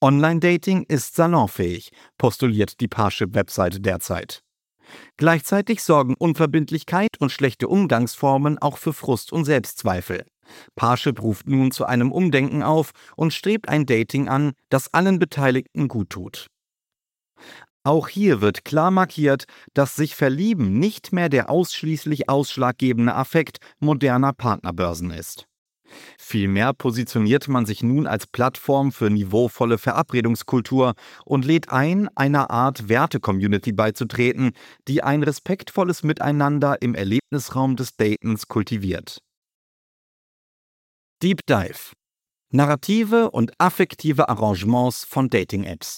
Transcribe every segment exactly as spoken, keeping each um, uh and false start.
Online-Dating ist salonfähig, postuliert die Parship-Webseite derzeit. Gleichzeitig sorgen Unverbindlichkeit und schlechte Umgangsformen auch für Frust und Selbstzweifel. Parship ruft nun zu einem Umdenken auf und strebt ein Dating an, das allen Beteiligten guttut. Auch hier wird klar markiert, dass sich Verlieben nicht mehr der ausschließlich ausschlaggebende Affekt moderner Partnerbörsen ist. Vielmehr positioniert man sich nun als Plattform für niveauvolle Verabredungskultur und lädt ein, einer Art Werte-Community beizutreten, die ein respektvolles Miteinander im Erlebnisraum des Datens kultiviert. Deep Dive: Narrative und affektive Arrangements von Dating-Apps.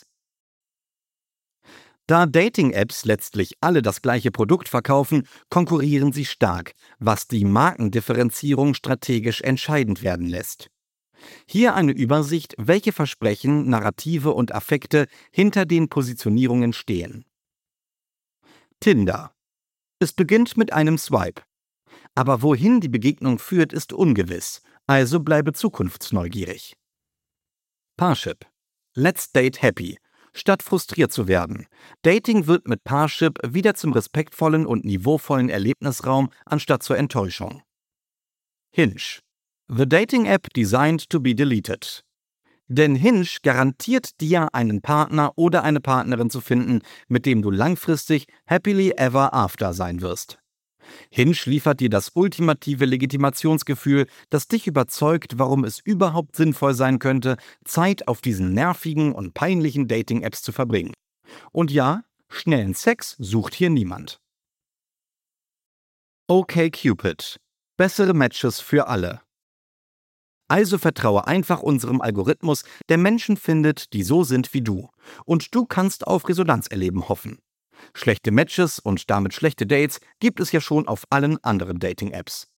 Da Dating-Apps letztlich alle das gleiche Produkt verkaufen, konkurrieren sie stark, was die Markendifferenzierung strategisch entscheidend werden lässt. Hier eine Übersicht, welche Versprechen, Narrative und Affekte hinter den Positionierungen stehen. Tinder. Es beginnt mit einem Swipe. Aber wohin die Begegnung führt, ist ungewiss, also bleibe zukunftsneugierig. Parship. Let's date happy. Statt frustriert zu werden. Dating wird mit Parship wieder zum respektvollen und niveauvollen Erlebnisraum anstatt zur Enttäuschung. Hinge. The Dating App designed to be deleted. Denn Hinge garantiert dir, einen Partner oder eine Partnerin zu finden, mit dem du langfristig happily ever after sein wirst. Hinge liefert dir das ultimative Legitimationsgefühl, das dich überzeugt, warum es überhaupt sinnvoll sein könnte, Zeit auf diesen nervigen und peinlichen Dating-Apps zu verbringen. Und ja, schnellen Sex sucht hier niemand. OkCupid. Bessere Matches für alle. Also vertraue einfach unserem Algorithmus, der Menschen findet, die so sind wie du. Und du kannst auf Resonanzerleben hoffen. Schlechte Matches und damit schlechte Dates gibt es ja schon auf allen anderen Dating-Apps.